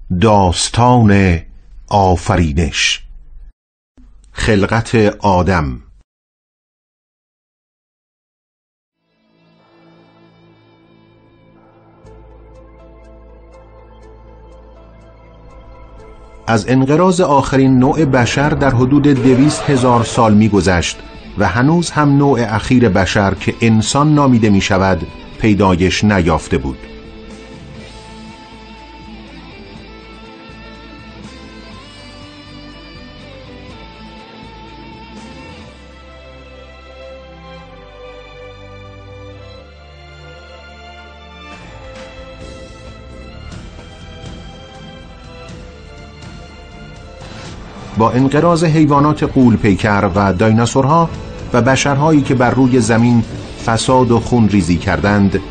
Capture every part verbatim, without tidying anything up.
داستان آفرینش. خلقت آدم. از انقراض آخرین نوع بشر در حدود دویست هزار سال می گذشت و هنوز هم نوع اخیر بشر که انسان نامیده می شود پیدایش نیافته بود. با انقراض حیوانات غول‌پیکر و دایناسورها و بشرهایی که بر روی زمین فساد و خونریزی کردند،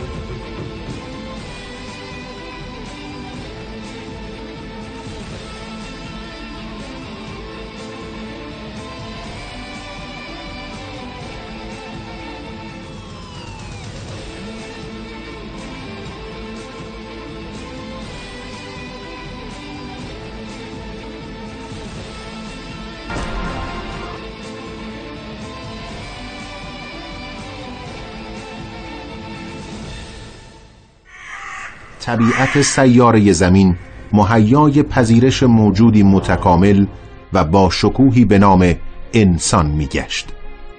طبیعت سیاره زمین مهیای پذیرش موجودی متکامل و با شکوهی به نام انسان می‌گشت.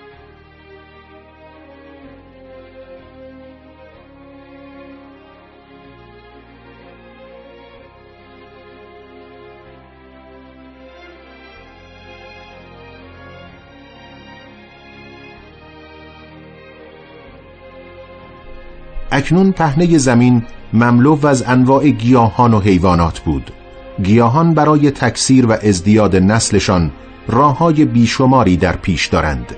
اکنون پهنه زمین مملو از انواع گیاهان و حیوانات بود. گیاهان برای تکثیر و ازدیاد نسلشان راه‌های بیشماری در پیش دارند.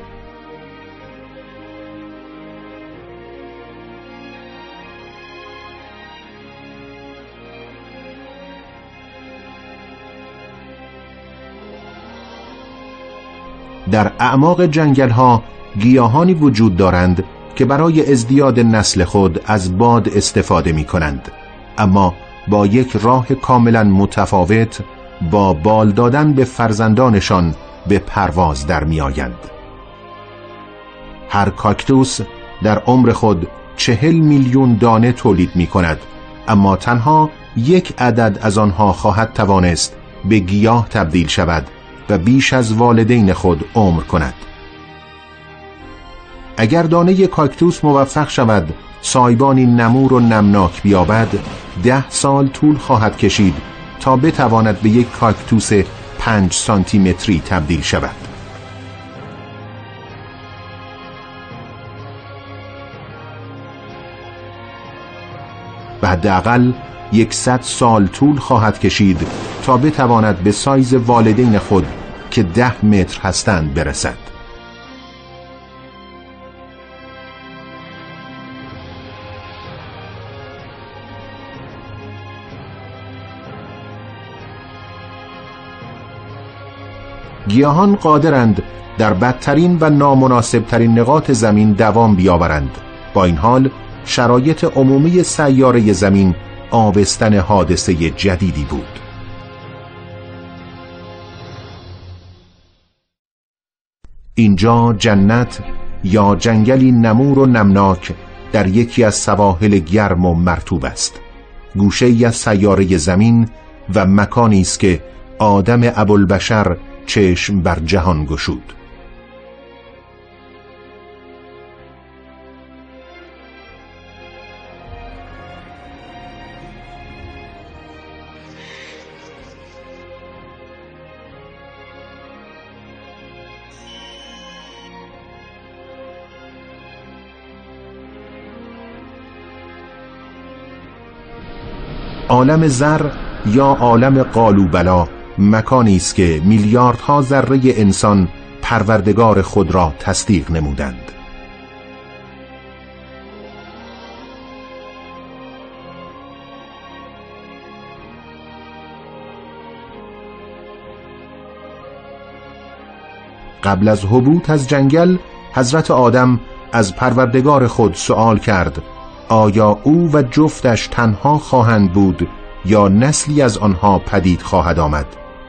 در اعماق جنگل‌ها گیاهانی وجود دارند که برای ازدیاد نسل خود از باد استفاده می کنند، اما با یک راه کاملا متفاوت با بال دادن به فرزندانشان به پرواز در می آیند. هر کاکتوس در عمر خود چهل میلیون دانه تولید می کند، اما تنها یک عدد از آنها خواهد توانست به گیاه تبدیل شود و بیش از والدین خود عمر کند. اگر دانه کاکتوس موفق شود سایبانی نمور و نمناک بیابد، ده سال طول خواهد کشید تا بتواند به یک کاکتوس پنج سانتی متری تبدیل شود. و حداقل یکصد سال طول خواهد کشید تا بتواند به سایز والدین خود که ده متر هستند برسد. گیاهان قادرند در بدترین و نامناسبترین نقاط زمین دوام بیاورند. با این حال شرایط عمومی سیاره زمین آبستن حادثه جدیدی بود. اینجا جنت یا جنگلی نمور و نمناک در یکی از سواحل گرم و مرطوب است، گوشه‌ای از سیاره زمین و مکانی است که آدم ابوالبشر چشم بر جهان گشود. عالم زر یا عالم قالوبلا مکانی است که میلیاردها ذره انسان پروردگار خود را تصدیق نمودند. قبل از هبوط از جنگل حضرت آدم از پروردگار خود سؤال کرد آیا او و جفتش تنها خواهند بود یا نسلی از آنها پدید خواهد آمد.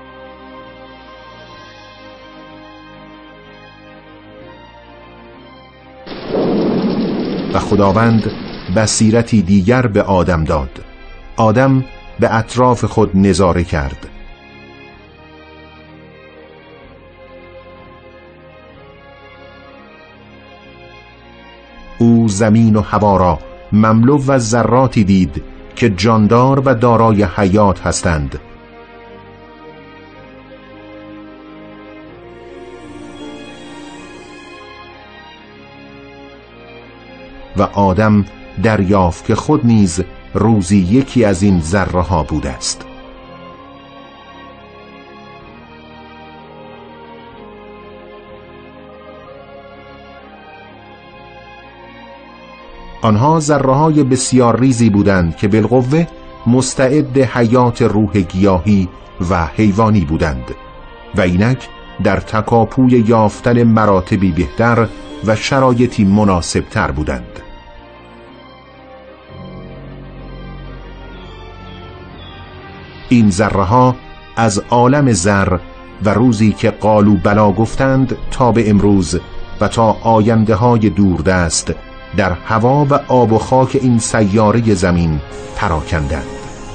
و خداوند بصیرتی دیگر به آدم داد. آدم به اطراف خود نظاره کرد. او زمین و هوا را مملو و ذراتی دید که جاندار و دارای حیات هستند. و آدم دریافت که خود نیز روزی یکی از این ذره ها بوده است. آنها ذره های بسیار ریزی بودند که بالقوه مستعد حیات روح گیاهی و حیوانی بودند و اینک در تکاپوی یافتن مراتبی بهتر و شرایطی مناسب تر بودند. این ذره ها از عالم ذر و روزی که قالوا بلا گفتند تا به امروز و تا آینده های دوردست در هوا و آب و خاک این سیاره زمین پراکندند.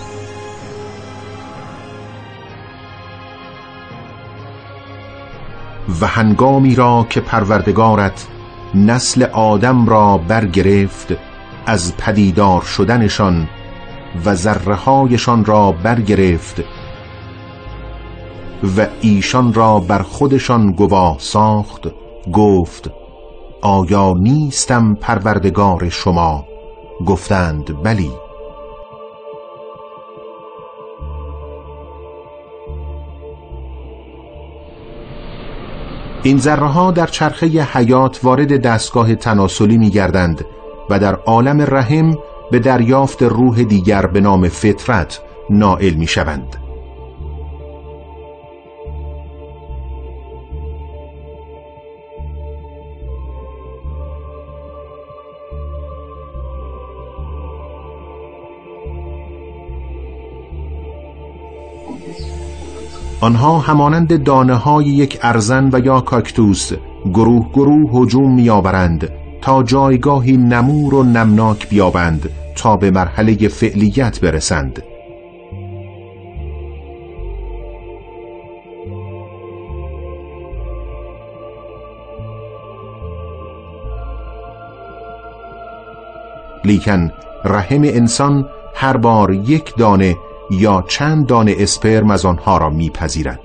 و هنگامی را که پروردگارت نسل آدم را برگرفت از پدیدار شدنشان و ذره هایشان را برگرفت و ایشان را بر خودشان گواه ساخت، گفت آیا نیستم پروردگار شما؟ گفتند بلی. این ذره ها در چرخه حیات وارد دستگاه تناسلی می گردند و در عالم رحم به دریافت روح دیگر به نام فطرت نائل می شوند. آنها همانند دانه های یک ارزن و یا کاکتوس گروه گروه هجوم می آورند تا جایگاهی نمور و نمناک بیابند تا به مرحله فعلیت برسند. لیکن رحم انسان هر بار یک دانه یا چند دانه اسپرم از آنها را میپذیرد.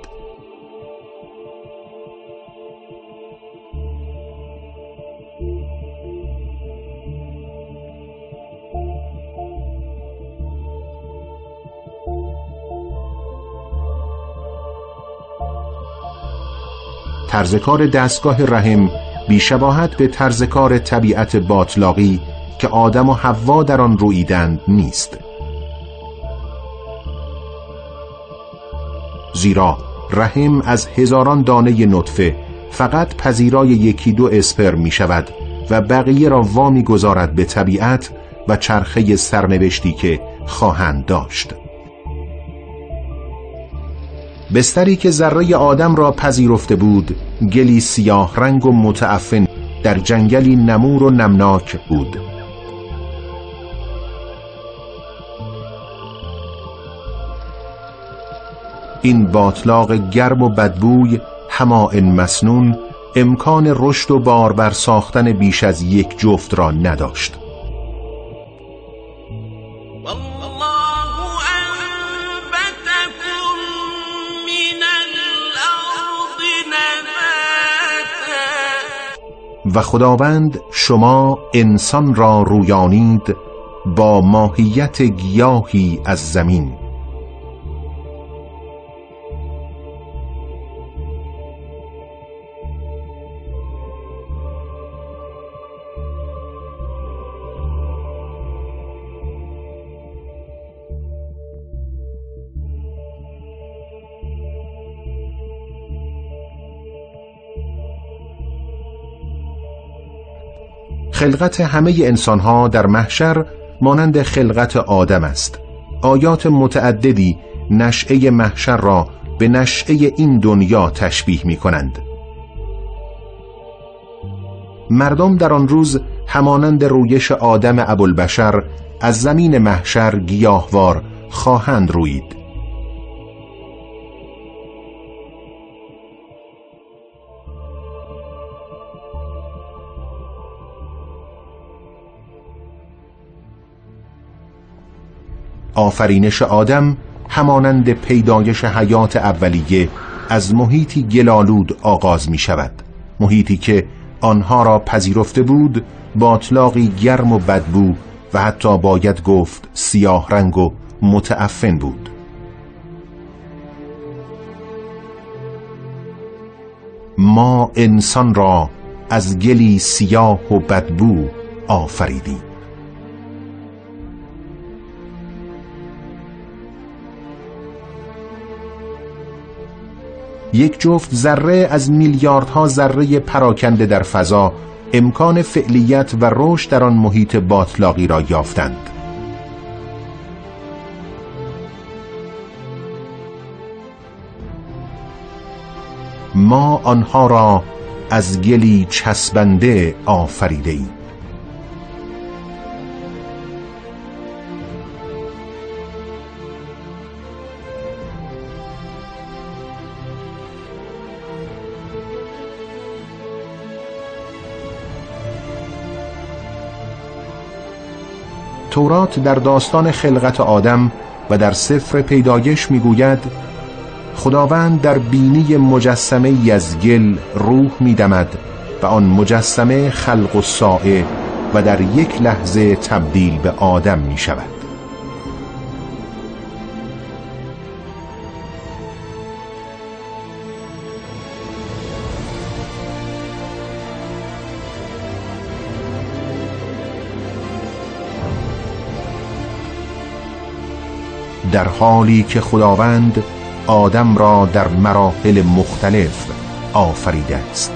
طرزکار دستگاه رحم بیشباهت به طرزکار طبیعت باطلاقی که آدم و حوا در آن رویدند نیست. زیرا رحم از هزاران دانه نطفه فقط پذیرای یکی دو اسپرم می شود و بقیه را وامی گذارد به طبیعت و چرخه سرنوشتی که خواهند داشت. بستری که ذره آدم را پذیرفته بود گلی سیاه رنگ و متعفن در جنگلی نمور و نمناک بود. این باطلاق گرم و بدبوی همائن مسنون امکان رشد و باربر ساختن بیش از یک جفت را نداشت. و خداوند شما انسان را رویانید با ماهیت گیاهی از زمین. خلقت همه انسانها در محشر مانند خلقت آدم است. آیات متعددی نشأه محشر را به نشأه این دنیا تشبیه می کنند. مردم در آن روز همانند رویش آدم ابوالبشر از زمین محشر گیاهوار خواهند روید. آفرینش آدم همانند پیدایش حیات اولیه از محیطی گلالود آغاز می شود، محیطی که آنها را پذیرفته بود با اطلاقی گرم و بدبو و حتی باید گفت سیاه رنگ و متعفن بود. ما انسان را از گلی سیاه و بدبو آفریدیم. یک جفت ذره از میلیاردها ذره پراکنده در فضا امکان فعلیت و رشد در آن محیط باطلاقی را یافتند. ما آنها را از گلی چسبنده آفریده ایم. تورات در داستان خلقت آدم و در سفر پیدایش میگوید خداوند در بینی مجسمه ای از گل روح میدمد و آن مجسمه خلق الساعه و در یک لحظه تبدیل به آدم می شود. در حالی که خداوند آدم را در مراحل مختلف آفریده است.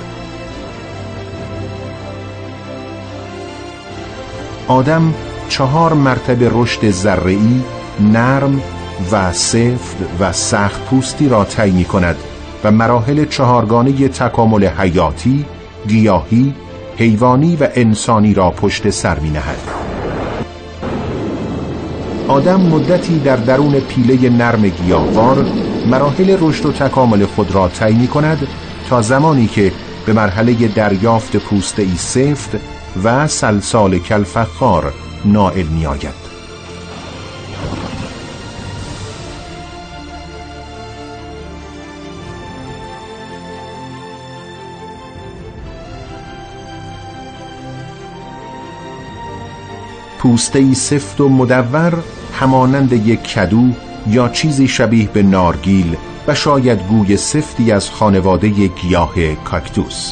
آدم چهار مرتبه رشد ذره‌ای، نرم و سفت و سخت پوستی را طی می‌کند و مراحل چهارگانه تکامل حیاتی، گیاهی، حیوانی و انسانی را پشت سر می‌نهد. آدم مدتی در درون پیله نرم گیاهوار مراحل رشد و تکامل خود را طی می‌کند تا زمانی که به مرحله دریافت پوسته ای سفت و سلسال کالفخار نائل می‌آید. پوسته‌ای سفت و مدور همانند یک کدو یا چیزی شبیه به نارگیل و شاید گوی سفتی از خانواده گیاه کاکتوس.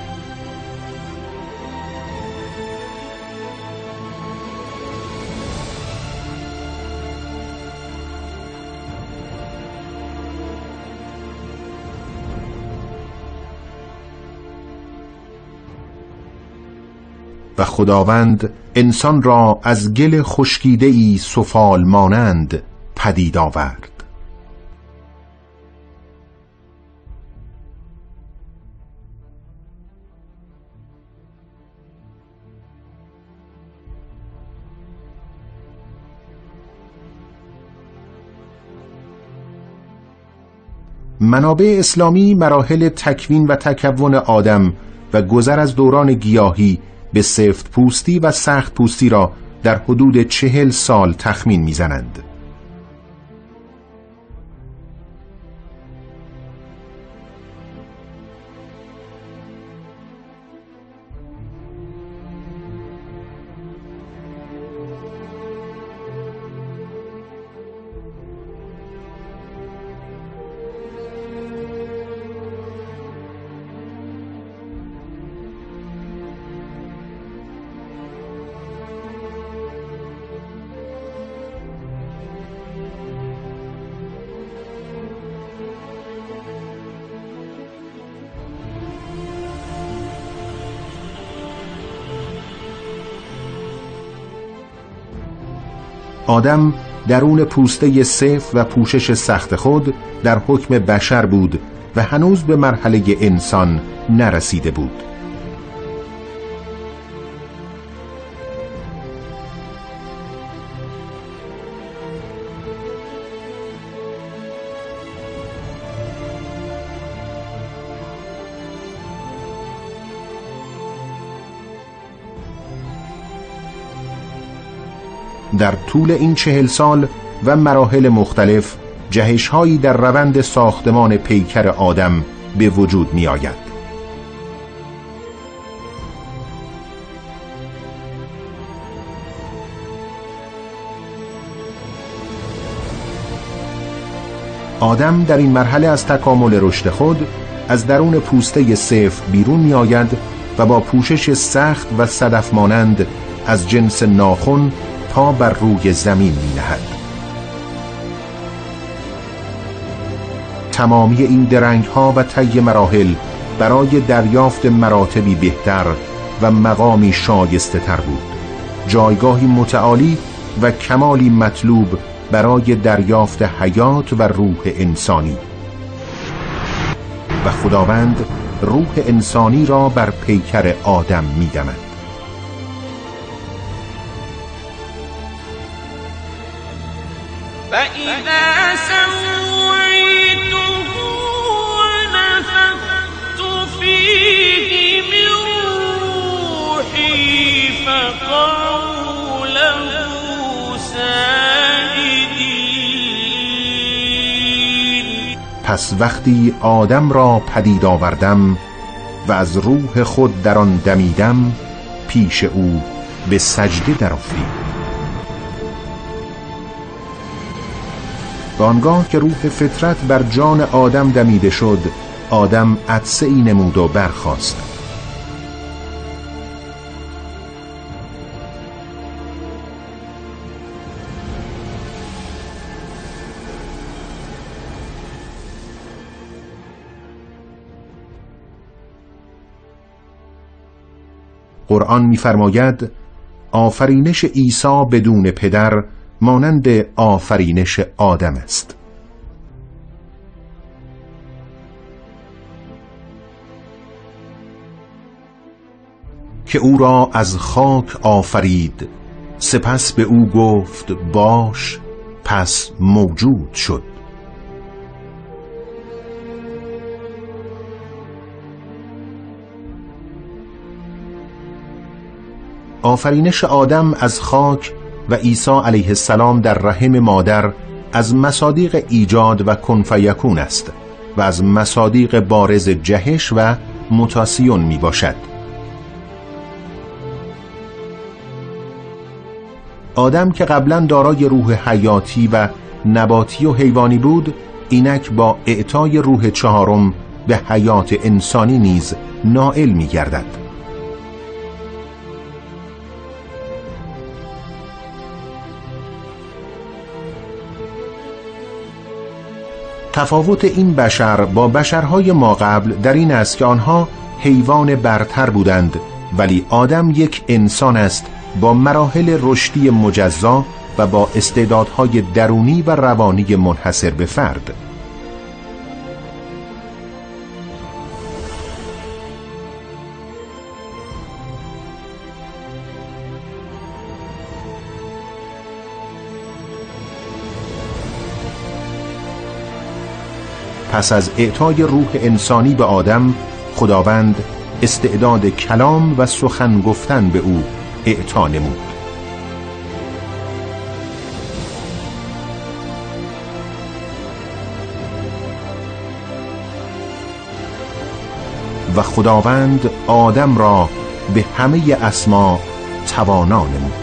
و خداوند انسان را از گل خشکیده‌ای سفال مانند پدید آورد. منابع اسلامی مراحل تکوین و تکون آدم و گذر از دوران گیاهی به سفت پوستی و سخت پوستی را در حدود چهل سال تخمین میزنند. آدم درون پوسته صف و پوشش سخت خود در حکم بشر بود و هنوز به مرحله انسان نرسیده بود. در طول این چهل سال و مراحل مختلف جهش‌هایی در روند ساختمان پیکر آدم به وجود می آید. آدم در این مرحله از تکامل رشد خود از درون پوسته صف بیرون می آید و با پوشش سخت و صدف مانند از جنس ناخن پا بر روی زمین می نهد. تمامی این درنگ ها و طی مراحل برای دریافت مراتبی بهتر و مقامی شایسته تر بود، جایگاهی متعالی و کمالی مطلوب برای دریافت حیات و روح انسانی. و خداوند روح انسانی را بر پیکر آدم می دمد. فإذا سويته ونفخت فيه من روحي فقعوا له ساجدين. پس وقتی آدم را پدید آوردم و از روح خود در آن دمیدم، پیش او به سجده درآفرید. آنگاه که روح فطرت بر جان آدم دمیده شد، آدم عطسه ای نمود و برخاست. قرآن می‌فرماید آفرینش عیسی بدون پدر مانند آفرینش آدم است. که او را از خاک آفرید، سپس به او گفت باش، پس موجود شد. آفرینش آدم از خاک و عیسی علیه السلام در رحم مادر از مصادیق ایجاد و کن فیکون است و از مصادیق بارز جهش و موتاسیون می باشد. آدم که قبلا دارای روح حیاتی و نباتی و حیوانی بود، اینک با اعطای روح چهارم به حیات انسانی نیز نائل می گردد. تفاوت این بشر با بشرهای ماقبل در این است که آنها حیوان برتر بودند، ولی آدم یک انسان است با مراحل رشدی مجزا و با استعدادهای درونی و روانی منحصر به فرد. پس از اعطای روح انسانی به آدم، خداوند استعداد کلام و سخن گفتن به او اعطا نمود. و خداوند آدم را به همه اسما توانا نمود.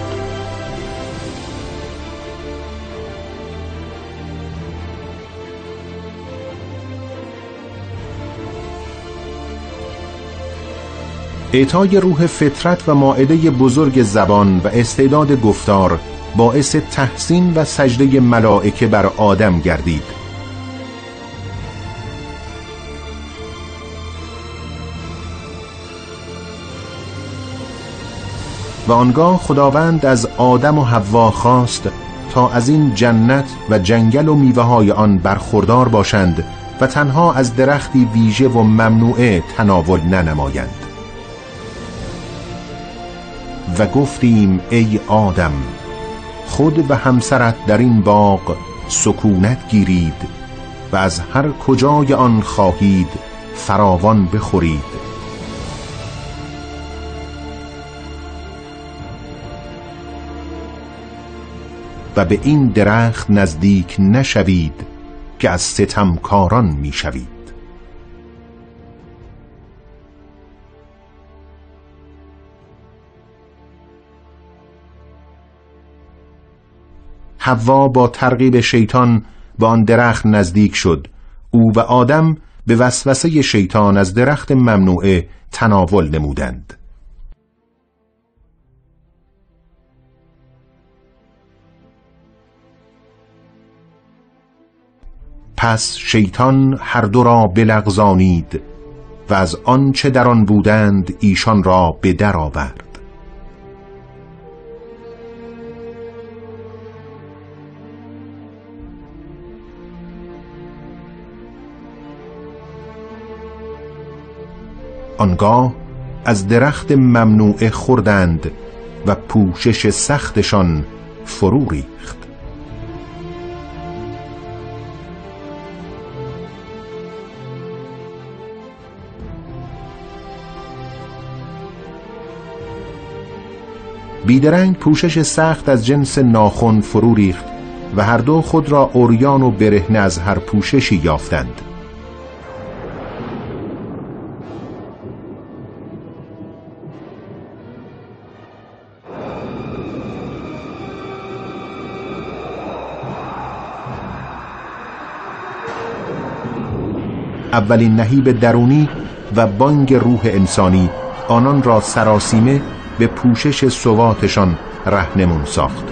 اعطای روح فطرت و مائده بزرگ زبان و استعداد گفتار باعث تحسین و سجده ملائکه بر آدم گردید. و آنگاه خداوند از آدم و حوا خواست تا از این جنت و جنگل و میوه های آن برخوردار باشند و تنها از درختی ویژه و ممنوعه تناول ننمایند. و گفتیم ای آدم خود و همسرت در این باغ سکونت گیرید و از هر کجای آن خواهید فراوان بخورید. و به این درخت نزدیک نشوید که از ستمکاران میشوید. حوا با ترغیب شیطان به آن درخت نزدیک شد. او و آدم به وسوسه شیطان از درخت ممنوعه تناول نمودند. پس شیطان هر دو را بلغزانید و از آن چه در آن بودند ایشان را به در آورد. آنگاه از درخت ممنوعه خوردند و پوشش سختشان فرو ریخت. بیدرنگ پوشش سخت از جنس ناخن فرو ریخت و هر دو خود را عریان و برهنه از هر پوششی یافتند. اولین نهیب درونی و بانگ روح انسانی آنان را سراسیمه به پوشش سواتشان رهنمون ساخت.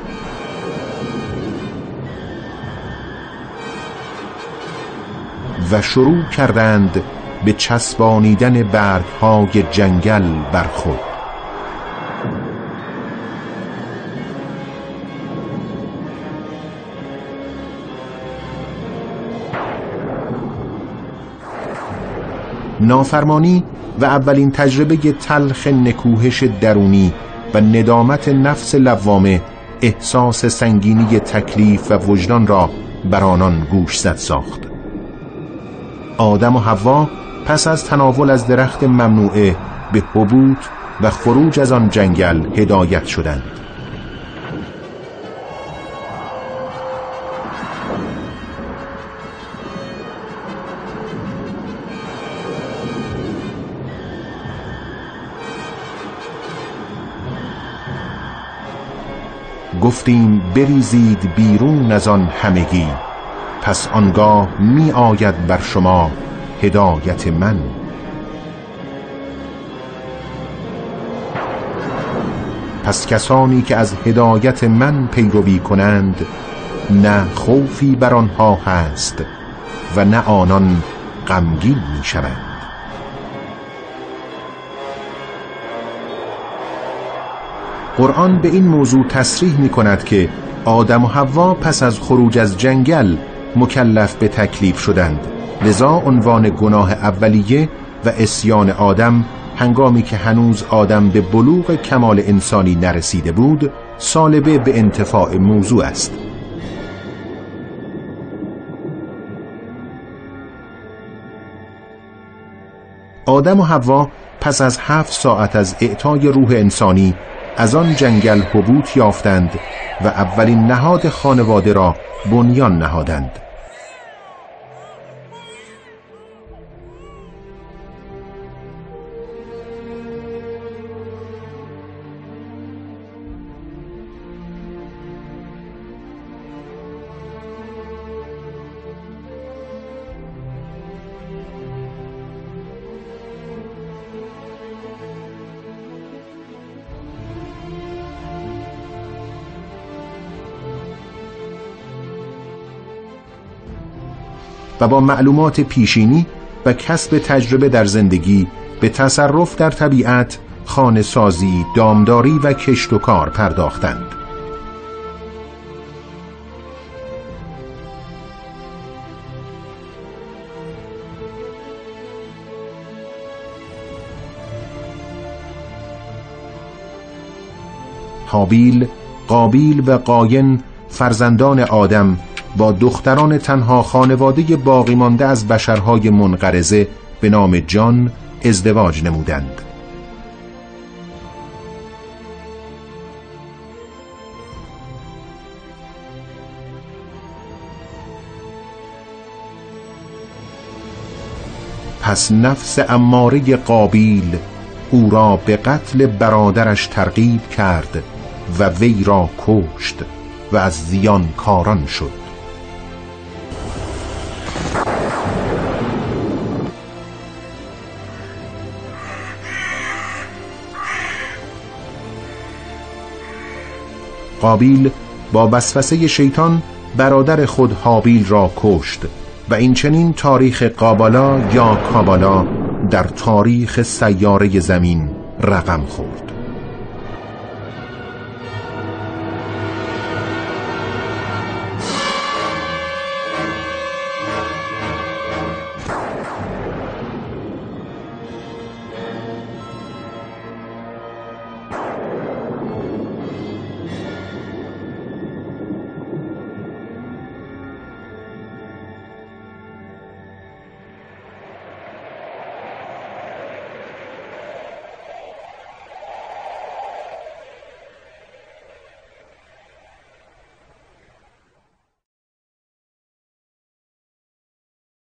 و شروع کردند به چسبانیدن برگ‌های جنگل بر خود. نافرمانی و اولین تجربه تلخ نکوهش درونی و ندامت نفس لوامه احساس سنگینی تکلیف و وجدان را بر آنان گوشزد ساخت. آدم و حوا پس از تناول از درخت ممنوعه به هبوط و خروج از آن جنگل هدایت شدند. گفتیم بریزید بیرون از آن همگی، پس آنگاه می آید بر شما هدایت من. پس کسانی که از هدایت من پیروی کنند نه خوفی بر آنها هست و نه آنان غمگین می شوند. قرآن به این موضوع تصریح می کند که آدم و حوا پس از خروج از جنگل مکلف به تکلیف شدند، لذا عنوان گناه اولیه و عصیان آدم هنگامی که هنوز آدم به بلوغ کمال انسانی نرسیده بود سالبه به انتفاع موضوع است. آدم و حوا پس از هفت ساعت از اعطای روح انسانی از آن جنگل هبوط یافتند و اولین نهاد خانواده را بنیان نهادند. و با معلومات پیشینی و کسب تجربه در زندگی به تصرف در طبیعت، خانه سازی، دامداری و کشت و کار پرداختند. هابیل، قابیل و قاین فرزندان آدم با دختران تنها خانواده باقی مانده از بشرهای منقرضه به نام جان ازدواج نمودند. پس نفس اماره قابیل او را به قتل برادرش ترغیب کرد و وی را کشت و از زیان کاران شد. قابیل با وسوسه شیطان برادر خود هابیل را کشت و این چنین تاریخ قابالا یا کابالا در تاریخ سیاره زمین رقم خورد.